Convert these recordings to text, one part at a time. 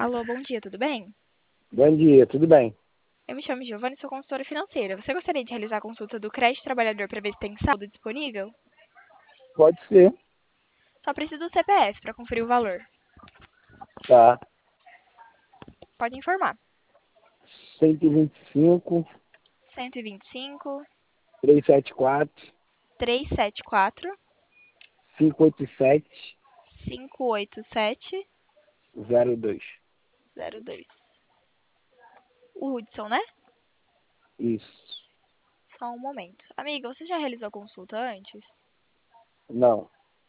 Alô, bom dia, tudo bem? Bom dia, tudo bem? Eu me chamo Giovanna e sou consultora financeira. Você gostaria de realizar a consulta do crédito trabalhador para ver se tem saldo disponível? Pode ser, Só preciso do CPF para conferir o valor. tá. Pode informar. 125, 125 374, 374 587, 587 02. 02. O Hudson, né? Isso. Só um momento. Amiga, você já realizou a consulta antes? Não.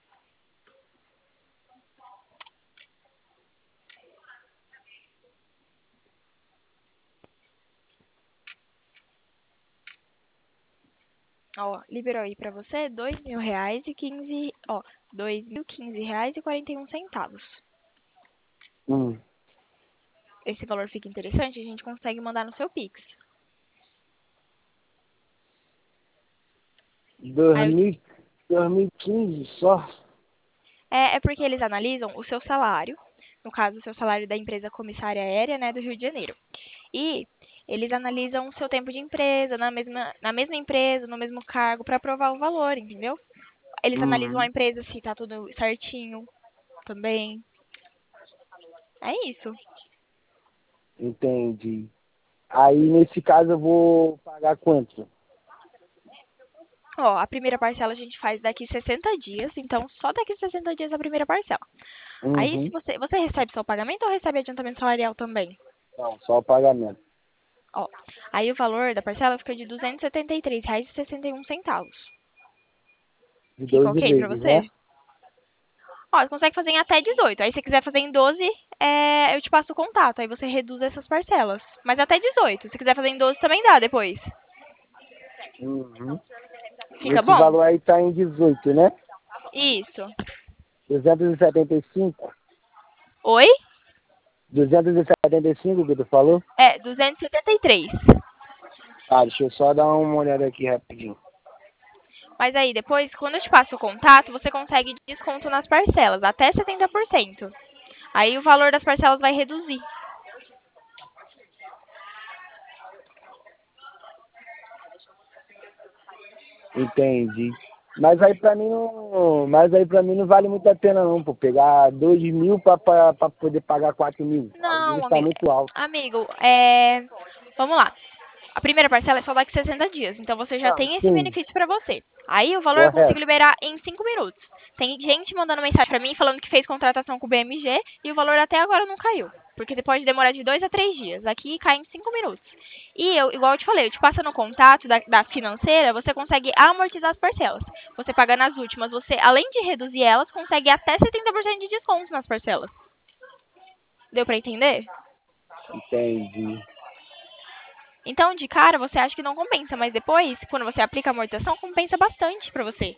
Ó, liberou aí para você R$ 2.000 e 15, ó, R$ 2.015 e 41 centavos. Hum. Esse valor fica interessante, a gente consegue mandar no seu Pix. Aí 2000, 2015 só? é porque eles analisam o seu salário, no caso, o seu salário da empresa comissária aérea, né, do Rio de Janeiro. E eles analisam o seu tempo de empresa, na mesma empresa, no mesmo cargo, para aprovar o valor, entendeu? Eles analisam a Uhum. empresa se tá tudo certinho também. É isso. Entendi. Aí, nesse caso, eu vou pagar quanto? Ó, a primeira parcela a gente faz daqui 60 dias, então só daqui 60 dias a primeira parcela. Aí, se Uhum. você recebe só o pagamento ou recebe adiantamento salarial também? Não, só o pagamento. Ó, aí o valor da parcela fica de R$ 273,61. De Fica 12 ok pra vezes, né? você? Ó, você consegue fazer em até 18. Aí se você quiser fazer em 12, eu te passo o contato. Aí você reduz essas parcelas. Mas até 18. Se quiser fazer em 12 também dá depois. Uhum. Fica Esse bom? valor aí tá em 18, né? Isso. 275? Oi? 275 que tu falou? É, 273. Tá, deixa eu só dar uma olhada aqui rapidinho. Mas aí depois, quando eu te passo o contato, você consegue desconto nas parcelas, até 70%. Aí o valor das parcelas vai reduzir. Entendi. Mas aí pra mim não vale muito a pena não, pô. Pegar 2.000 pra poder pagar 4.000. Os Não, juros tá amigo. muito alto. Amigo, vamos lá. A primeira parcela é só daqui 60 dias, então você já Não, tem esse sim, benefício pra você. Aí o valor eu consigo correto. liberar em 5 minutos. Tem gente mandando mensagem pra mim falando que fez contratação com o BMG e o valor até agora não caiu. Porque você pode demorar de 2 a 3 dias. Aqui cai em 5 minutos. E eu, igual eu te falei, eu te passo no contato da financeira, você consegue amortizar as parcelas. Você paga nas últimas, você, além de reduzir elas, consegue até 70% de desconto nas parcelas. Deu pra entender? Entendi. Então, de cara, você acha que não compensa, mas depois, quando você aplica a amortização, compensa bastante pra você.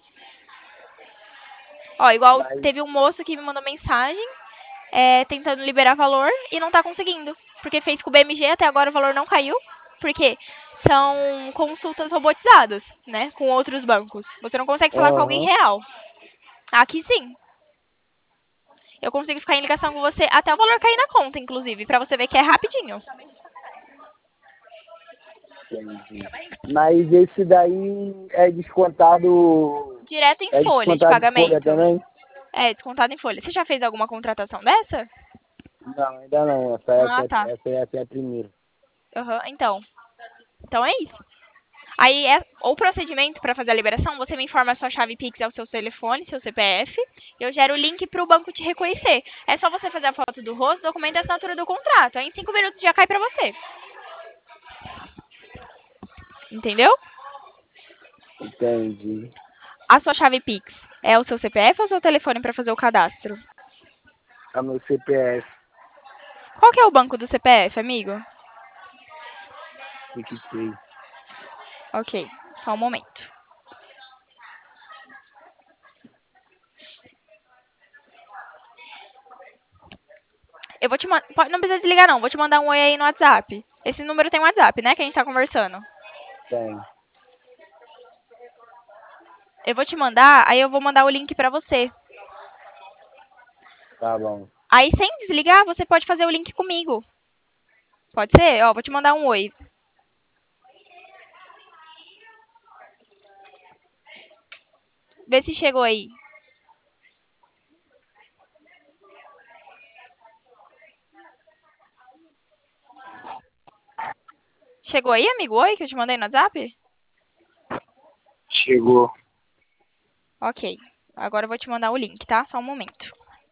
Ó, igual Mas, teve um moço que me mandou mensagem, tentando liberar valor e não tá conseguindo. Porque fez com o BMG, até agora o valor não caiu. Porque são consultas robotizadas, né? Com outros bancos. Você não consegue falar com alguém aham, real. Aqui sim. Eu consigo ficar em ligação com você até o valor cair na conta, inclusive, pra você ver que é rapidinho. entendi. Mas esse daí é descontado. Direto em É folha de descontado de folha pagamento. também? É, descontado em folha. Você já fez alguma contratação dessa? Não, ainda não. Essa, Ah, essa, tá. essa, essa é a primeira. Aham, então é isso. Aí, o procedimento para fazer a liberação, você me informa a sua chave Pix ao seu telefone, seu CPF, e eu gero o link para o banco te reconhecer. É só você fazer a foto do rosto, documento e assinatura do contrato. Aí em 5 minutos já cai para você. Entendeu? Entendi. A sua chave Pix é o seu CPF ou o seu telefone para fazer o cadastro? É o meu CPF. Qual que é o banco do CPF, amigo? PicPay. Ok, só um momento. Eu vou te mandar. Não precisa desligar, não. Vou te mandar um oi aí no WhatsApp. Esse número tem WhatsApp, né? Que a gente tá conversando. Tem. Eu vou te mandar, aí eu vou mandar o link pra você. Tá bom. Aí, sem desligar, você pode fazer o link comigo. Pode ser? Ó, vou te mandar um oi. Vê se chegou aí. Chegou aí, amigo? Oi, que eu te mandei no WhatsApp? Chegou. Ok. Agora eu vou te mandar o link, tá? Só um momento.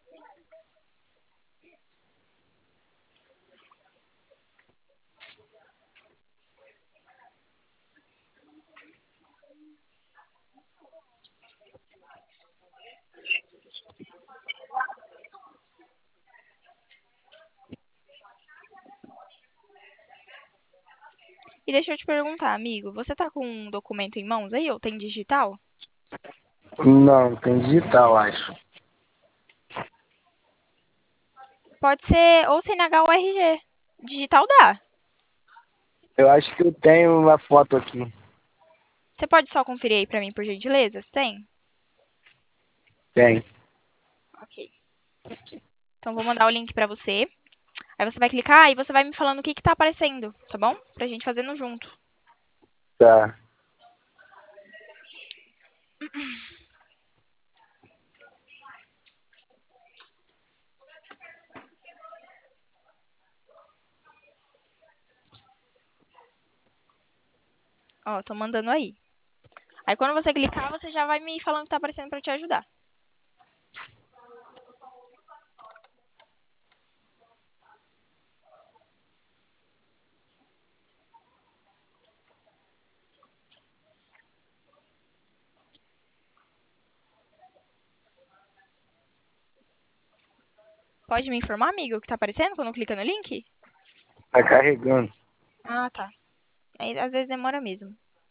E deixa eu te perguntar, amigo, você tá com um documento em mãos aí ou tem digital? Não, tem digital, acho. Pode ser ou CNH ou RG. Digital dá. Eu acho que eu tenho uma foto aqui. Você pode só conferir aí pra mim, por gentileza? Você tem? Tem. Ok. Então vou mandar o link pra você. Aí você vai clicar e você vai me falando o que que tá aparecendo, tá bom? Pra gente fazendo junto. Tá. Ó, tô mandando aí. Aí quando você clicar, você já vai me falando o que tá aparecendo pra eu te ajudar. Pode me informar, amigo, o que tá aparecendo quando clica no link? Tá carregando. Ah, tá. Aí às vezes demora mesmo.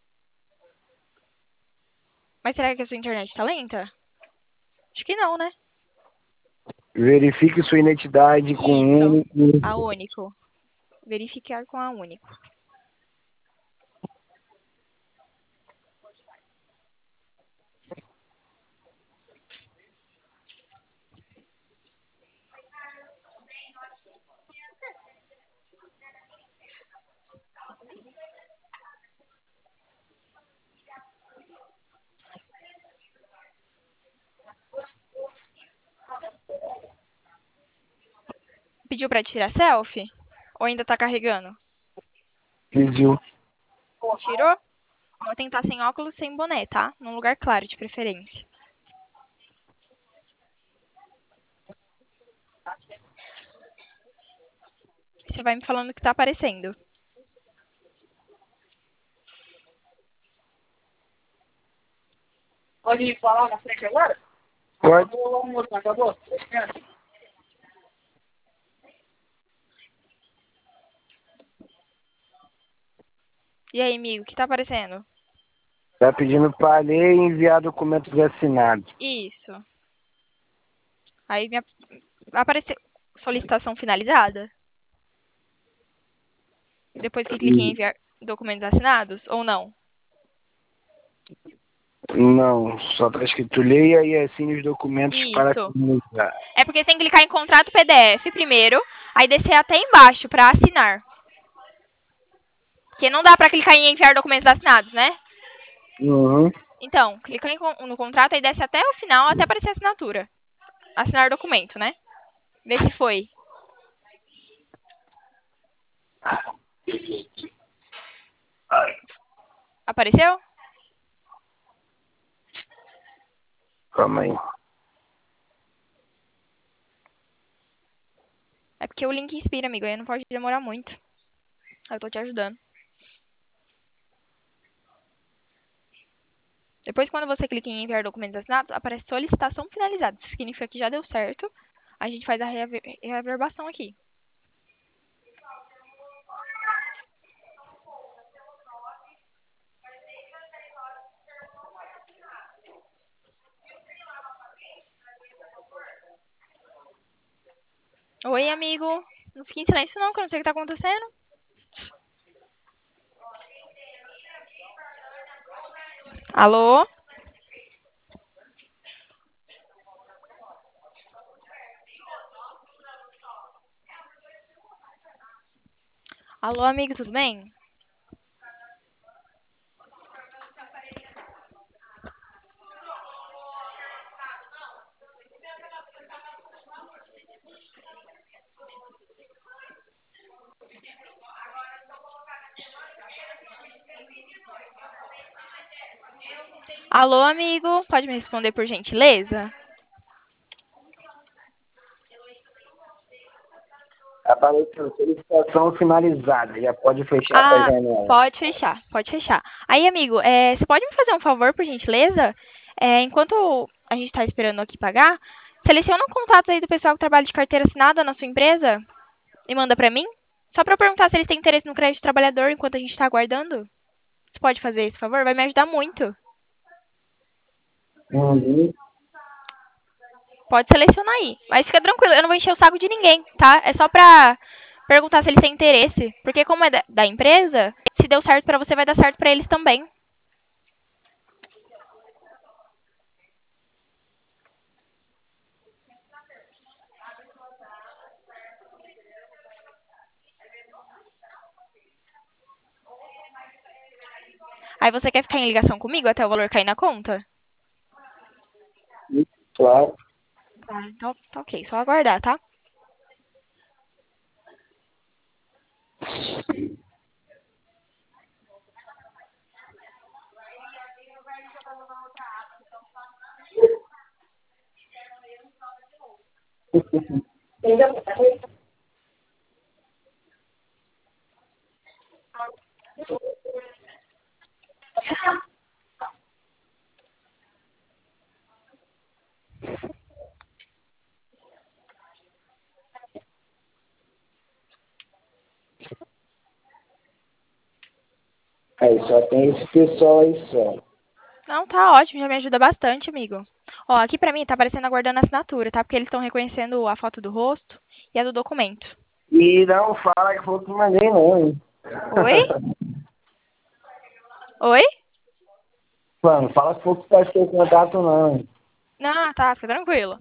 Mas será que a sua internet tá lenta? Acho que não, né? Verifique sua identidade com Isso. único. A Único. Verificar com a Único. Pediu pra tirar selfie? Ou ainda tá carregando? Pediu. Tirou? Vou tentar sem óculos, sem boné, tá? Num lugar claro, de preferência. Você vai me falando o que tá aparecendo. Pode falar na frente agora? Pode. Acabou? E aí, amigo, o que tá aparecendo? Tá pedindo para ler e enviar documentos assinados. Isso. Aí me apareceu solicitação finalizada? Depois que cliquei em E enviar documentos assinados? Ou não? não, só tá escrito leia e assine os documentos para Isso. finalizar. É porque você tem que clicar em contrato PDF primeiro, aí descer até embaixo pra assinar. Porque não dá pra clicar em enviar documentos assinados, né? Uhum. Então, clica no contrato e desce até o final, até aparecer a assinatura. Assinar documento, né? Vê se foi. Apareceu? Calma aí. É porque o link inspira, amigo. Aí não pode demorar muito. Aí eu tô te ajudando. Depois, quando você clica em enviar documentos assinados, aparece solicitação finalizada. Isso significa que já deu certo. A gente faz a reaverbação aqui. Oi, amigo. Não fique em silêncio não, que eu não sei o que tá acontecendo. Alô? Alô, amigo, tudo bem? Alô, amigo, pode me responder por gentileza? Apareceu solicitação finalizada. Já pode fechar essa Ah, janela. pode fechar, pode fechar. Aí, amigo, você pode me fazer um favor, por gentileza? Enquanto a gente tá esperando aqui pagar, seleciona o contato aí do pessoal que trabalha de carteira assinada na sua empresa e manda pra mim. Só pra eu perguntar se eles têm interesse no crédito trabalhador enquanto a gente tá aguardando. Você pode fazer esse favor? Vai me ajudar muito. Uhum. Pode selecionar aí. Mas fica tranquilo, eu não vou encher o saco de ninguém, tá? É só pra perguntar se eles têm interesse. Porque como é da empresa, se deu certo pra você, vai dar certo pra eles também. Aí você quer ficar em ligação comigo até o valor cair na conta? Claro. Tá, então tá ok. Só aguardar, tá? Aí só tem esse pessoal aí só. Não, tá ótimo. Já me ajuda bastante, amigo. Ó, aqui pra mim tá aparecendo aguardando a assinatura, tá? Porque eles estão reconhecendo a foto do rosto e a do documento. E não fala que foi que mandei, não, hein? Oi? Oi? Mano, fala que foi que faz seu contato, não. Não, tá, fica tranquilo.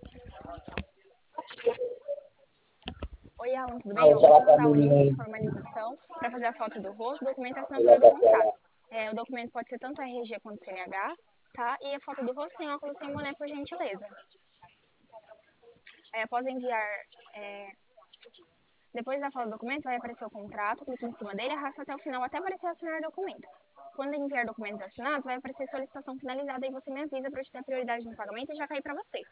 Oi, Alan, tudo bem? Não, Eu vou te fala pra mandar o menina link de aí. formalização para fazer a foto do rosto, documento e a Olha assinatura do pra ela. contrato. O documento pode ser tanto RG quanto CNH, tá? E a foto do rosto sem óculos sem boné, por gentileza. Após enviar, é, depois da foto do documento, vai aparecer o contrato, clique em cima dele, arrasta até o final, até aparecer assinar documento. Quando enviar documentos assinados, vai aparecer solicitação finalizada e você me avisa para eu te dar prioridade no pagamento e já cair para você.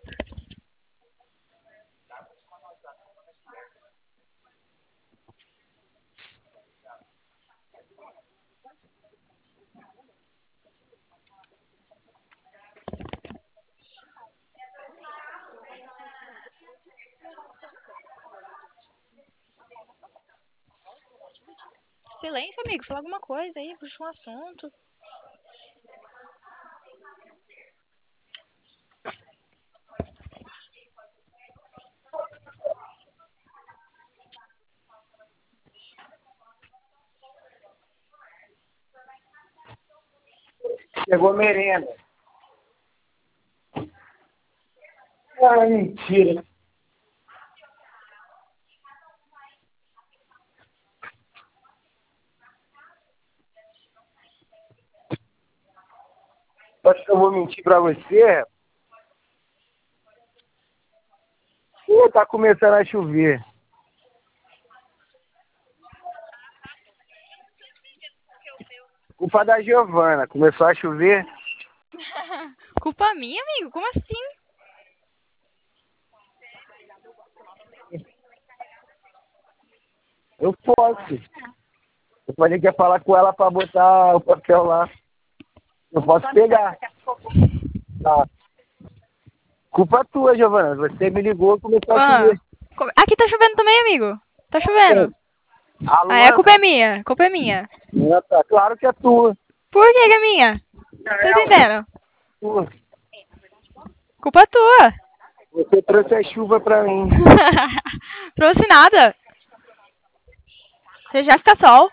Silêncio, amigo. Fala alguma coisa aí, puxa um assunto. Chegou merenda. Ah, mentira. Acho que eu vou mentir pra você. Tá começando a chover. Culpa da Giovana. Começou a chover. Culpa minha, amigo? Como assim? Eu posso. Eu falei que ia falar com ela pra botar o papel lá. Eu posso pegar. Tá. Culpa tua, Giovana. Você me ligou e começou a Ah, chover. aqui tá chovendo também, amigo. Tá chovendo. A Ah, a Luana culpa é minha. A culpa é minha. tá claro que é tua. Por que que é minha? Tô entendendo. Tua. Culpa tua. Você trouxe a chuva pra mim. Trouxe nada. Você já fica sol.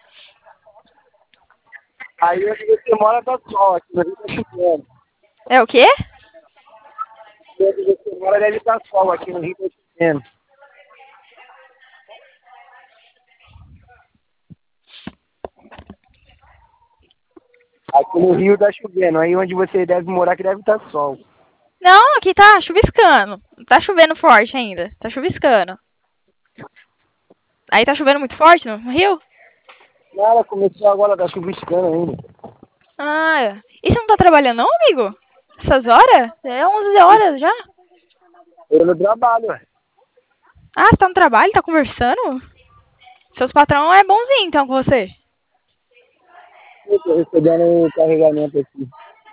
Aí onde você mora tá sol, aqui no Rio tá chovendo. É o quê? Onde você mora deve estar sol, aqui no Rio tá chovendo. Aqui no Rio tá chovendo. Aí onde você deve morar que deve estar sol. Não, aqui tá chuviscando. Não tá chovendo forte ainda. Tá chuviscando. Aí tá chovendo muito forte no Rio? Nada, começou agora, tá chuviscando ainda. Ah, e você não tá trabalhando não, amigo? Essas horas? É 11 horas já. Eu no trabalho, ué. Ah, você tá no trabalho? Tá conversando? Seus patrão é bonzinho então com você. Eu tô recebendo um carregamento aqui.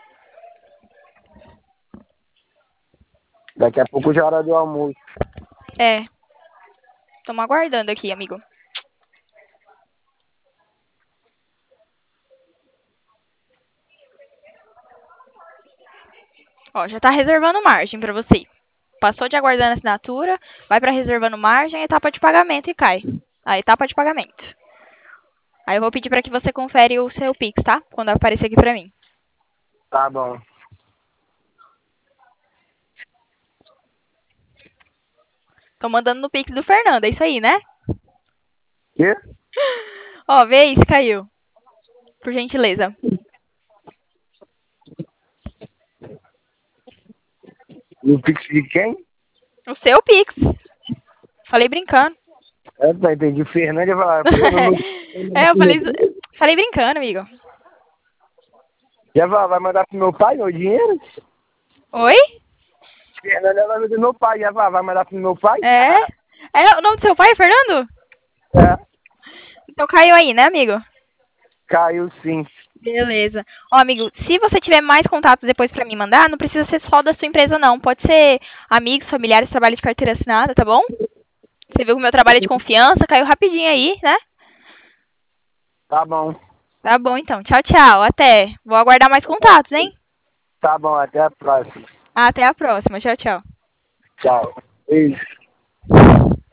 Daqui a pouco já é hora do almoço. É. Tamo aguardando aqui, amigo. Ó, já tá reservando margem pra você. Passou de aguardando a assinatura, vai pra reservando margem, etapa de pagamento e cai. A etapa de pagamento. Aí eu vou pedir pra que você confere o seu Pix, tá? Quando aparecer aqui pra mim. Tá bom. Tô mandando no Pix do Fernando, é isso aí, né? Quê? Ó, vê aí se caiu. Por gentileza. No Pix de quem? O seu Pix. Falei brincando. É, tá, entendi. Fernanda vai falar. É, eu falei brincando, amigo. Já vai mandar pro meu pai meu dinheiro? Oi? Fernanda vai mandar pro meu pai. Já vai mandar pro meu pai? É? É o nome do seu pai, Fernando? É. Então caiu aí, né, amigo? Caiu sim. Beleza. Ó, amigo, se você tiver mais contatos depois pra me mandar, não precisa ser só da sua empresa, não. Pode ser amigos, familiares, trabalho de carteira assinada, tá bom? Você viu que o meu trabalho é de confiança, caiu rapidinho aí, né? Tá bom. Tá bom, então. Tchau, tchau. Até. Vou aguardar mais contatos, hein? Tá bom, até a próxima. Até a próxima. Tchau, tchau. Tchau. Beijo.